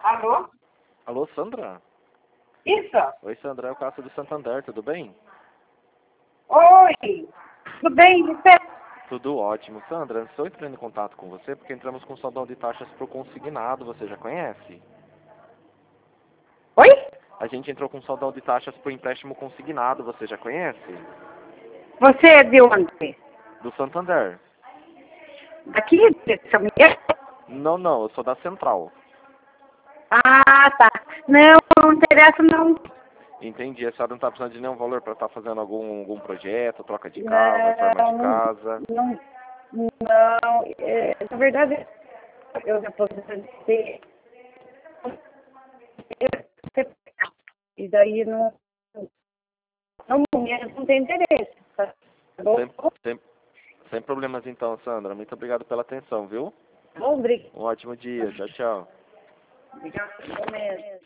Alô? Alô, Sandra? Isso? Oi, Sandra, é o Cássio do Santander, tudo bem? Oi! Tudo bem, você? Tudo ótimo. Sandra, estou entrando em contato com você porque entramos com saudão de taxas para o consignado, você já conhece? Oi? A gente entrou com saudão de taxas para o empréstimo consignado, você já conhece? Você é de onde? Do Santander. Daqui? De São Miguel? Não, não, eu sou da Central. Ah, tá. Não, não interessa não. Entendi, a senhora não está precisando de nenhum valor para estar fazendo algum projeto, troca de carro, reforma de Não, casa. não, não. Na verdade, eu já aposentei. E daí no momento não tem interesse. Tá bom? Sem, sem, sem problemas então, Sandra. Muito obrigado pela atenção, viu? Bom, obrigado. Um ótimo dia. Tchau, tchau. Obrigado mesmo.